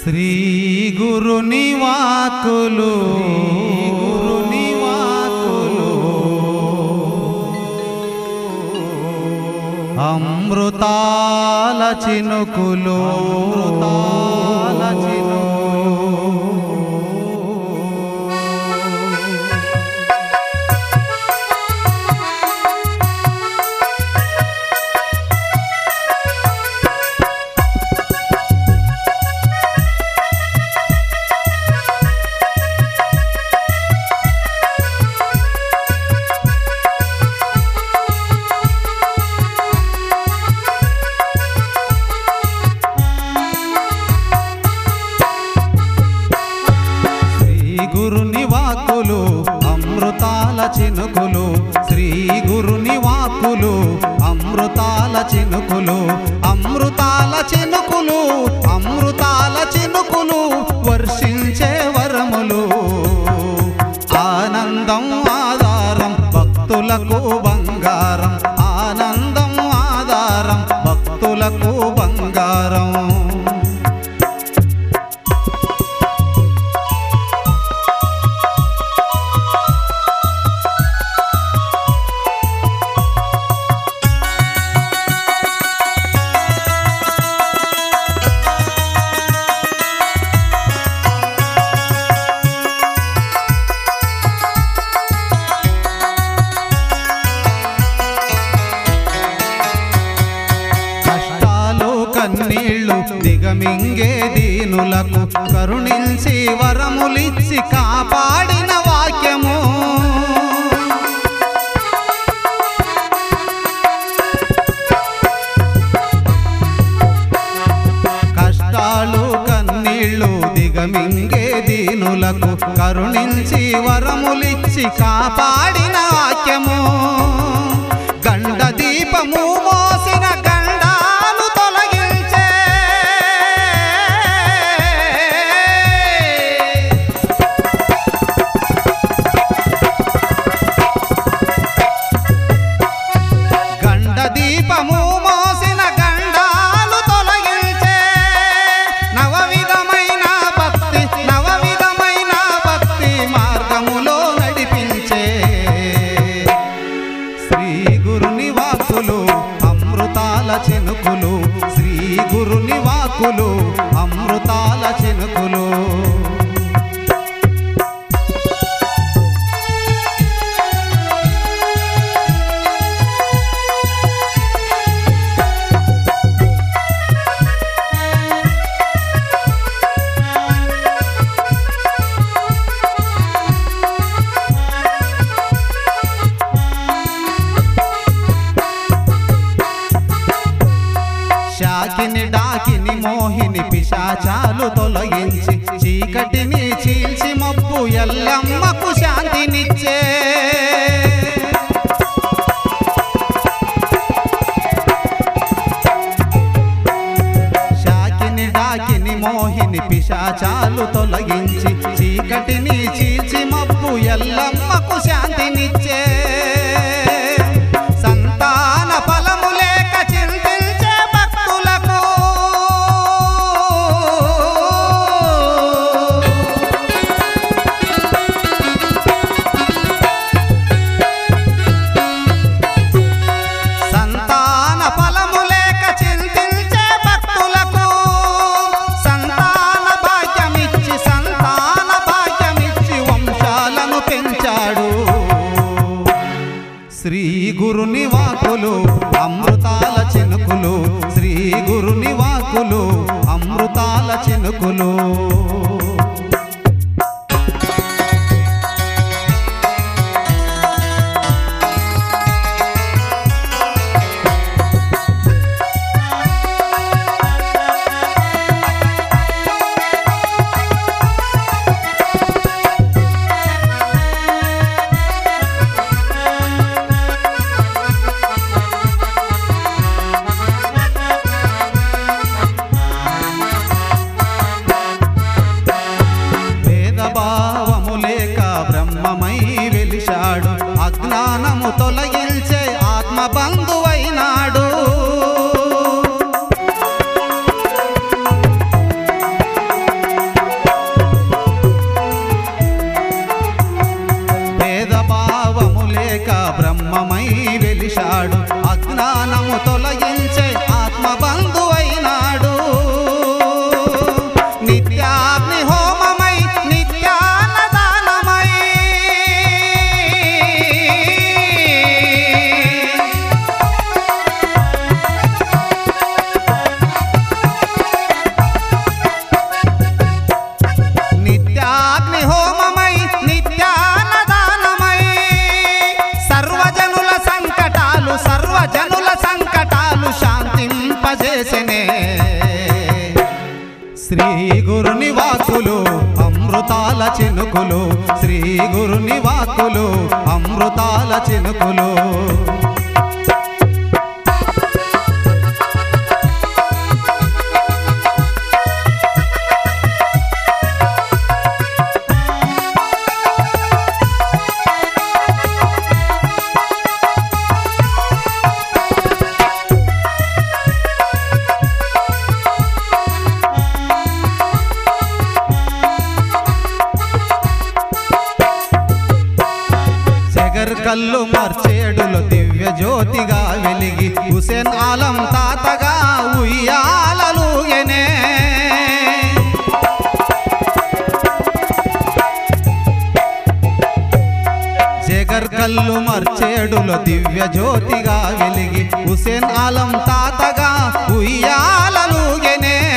శ్రీ గురుని వాక్కులు అమృతాల చినుకులు గురుని వాక్కులు అమృతాల చినుకులు శ్రీ గురుని వాక్కులు అమృతాల చినుకులు అమృతాల చినుకులు అమృతాల చినుకులు వర్షించే వరములు ఆనందం ఆధారం భక్తులకు బంగారం ఆనందం ఆధారం భక్తులకు బంగారం కన్నీళ్ళు దిగమింగే దీనులకు కరుణించి వరములిచ్చి కాపాడిన వాక్యము కష్టాలు కన్నీళ్ళు దిగమింగే దీనులకు కరుణించి వరములిచ్చి కాపాడిన వాక్యము గండ దీపము మోసిన దీపము మోసిన గండాలు తొలగించే నవవిధమైన భక్తి మార్గములో నడిపించే శ్రీ గురుని వాక్కులు అమృతాల చినుకులు శ్రీ గురుని వాక్కులు అమృతాల చినుకులు శాకిని డాకిని మోహిని పిశాచాలు తొలగించి చీకటిని చీల్చి మబ్బు ఎల్లమ్మకు శాంతినిచ్చే శాకిని డాకిని మోహిని పిశాచాలు తొలగించి చీకటిని చీల్చి మబ్బు ఎల్లమ్మకు శాంతినిచ్చే సంతాన ఫలము లేక చింతించే భక్తులకు సంతాన ఫలము లేక చింతించే భక్తులకు సంతాన భాగ్యమిచ్చి వంశాలను పెంచాడు శ్రీ గురుని వాక్కులు అమృతాల చినుకులు శ్రీ గురుని వాక్కులు అమృతాల చినుకులు అజ్ఞానము తొలగించే ఆత్మబంధు అయినాడు. నిత్యాగ్ని హోమమై నిత్యాన్నదానమై నిత్యాగ్ని హోమమై నిత్యాన్నదానమై సర్వజనుల సంకటాలు శాంతింపజేసెనే. శ్రీ గురుని వాక్కులు అమృతాల చినుకులు, శ్రీ గురుని వాక్కులు అమృతాల చినుకులు. కళ్ళు మార్చేడులో దివ్య జ్యోతిగా వెలిగి హుసేన్ ఆలం తాతగా ఉయ్యాలలుగెనే. జగర్ కళ్ళు మార్చేడులో దివ్య జ్యోతిగా వెలిగి హుసేన్ ఆలం తాతగా ఉయ్యాలలుగెనే.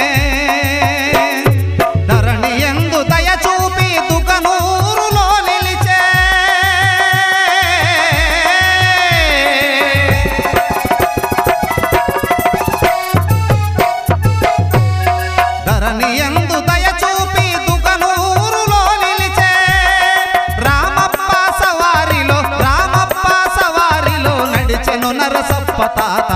ధరణి యందు దయ చూపి దుఃఖనూరులో నిలిచే. ధరణి యందు దయ చూపి దుఃఖనూరులో నిలిచే. రామప్ప సవారిలో నడిచెను నరసప్ప తాత.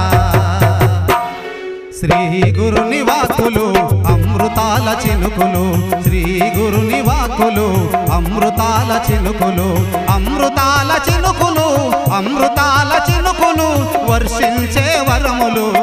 శ్రీ గురుని వాక్కులు అమృతాల చినుకులు, శ్రీ గురుని వాక్కులు అమృతాల చినుకులు. అమృతాల చినుకులు అమృతాల చినుకులు వర్షించే వరములు.